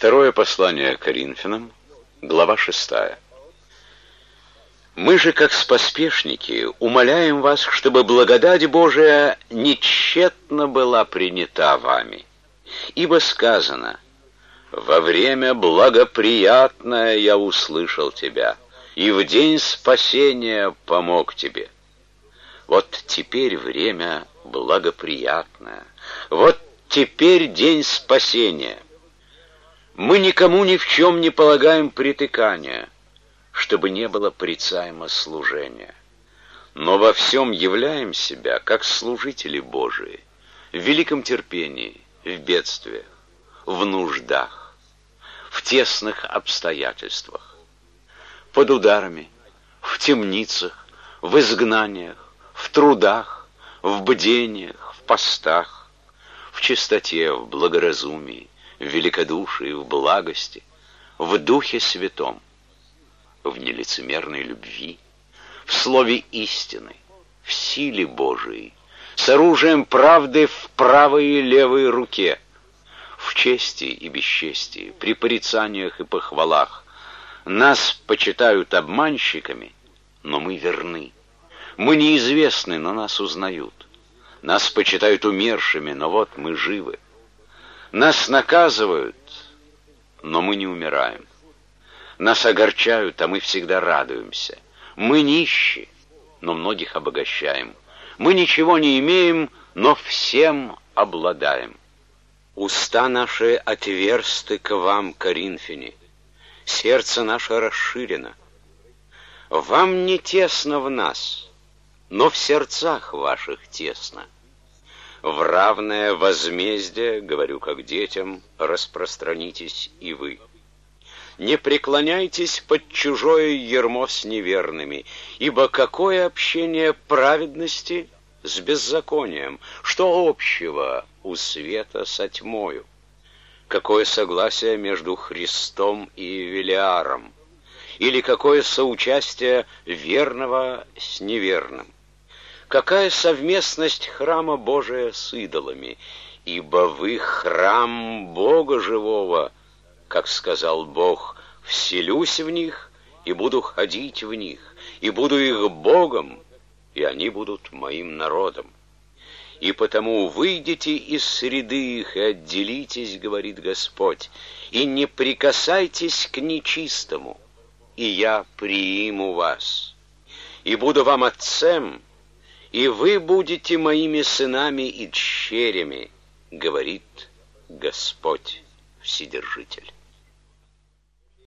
Второе послание Коринфянам, глава 6. Мы же, как споспешники, умоляем вас, чтобы благодать Божия нетщетно была принята вами. Ибо сказано: «Во время благоприятное я услышал тебя, и в день спасения помог тебе». Вот теперь время благоприятное, вот теперь день спасения. Мы никому ни в чем не полагаем притыкания, чтобы не было порицаемо служения, но во всем являем себя, как служители Божии, в великом терпении, в бедствиях, в нуждах, в тесных обстоятельствах, под ударами, в темницах, в изгнаниях, в трудах, в бдениях, в постах, в чистоте, в благоразумии, в великодушии, в благости, в Духе Святом, в нелицемерной любви, в слове истины, в силе Божией, с оружием правды в правой и левой руке, в чести и бесчестии, при порицаниях и похвалах. Нас почитают обманщиками, но мы верны. Мы неизвестны, но нас узнают. Нас почитают умершими, но вот мы живы. Нас наказывают, но мы не умираем. Нас огорчают, а мы всегда радуемся. Мы нищи, но многих обогащаем. Мы ничего не имеем, но всем обладаем. Уста наши отверсты к вам, коринфяне, сердце наше расширено. Вам не тесно в нас, но в сердцах ваших тесно. В равное возмездие, говорю как детям, распространитесь и вы. Не преклоняйтесь под чужое ярмо с неверными, ибо какое общение праведности с беззаконием? Что общего у света со тьмою? Какое согласие между Христом и Велиаром? Или какое соучастие верного с неверным? Какая совместность храма Божия с идолами? Ибо вы храм Бога живого, как сказал Бог: «Вселюсь в них и буду ходить в них, и буду их Богом, и они будут моим народом». И потому выйдите из среды их и отделитесь, говорит Господь, и не прикасайтесь к нечистому, и я прииму вас, и буду вам отцем, и вы будете моими сынами и дщерями, говорит Господь Вседержитель.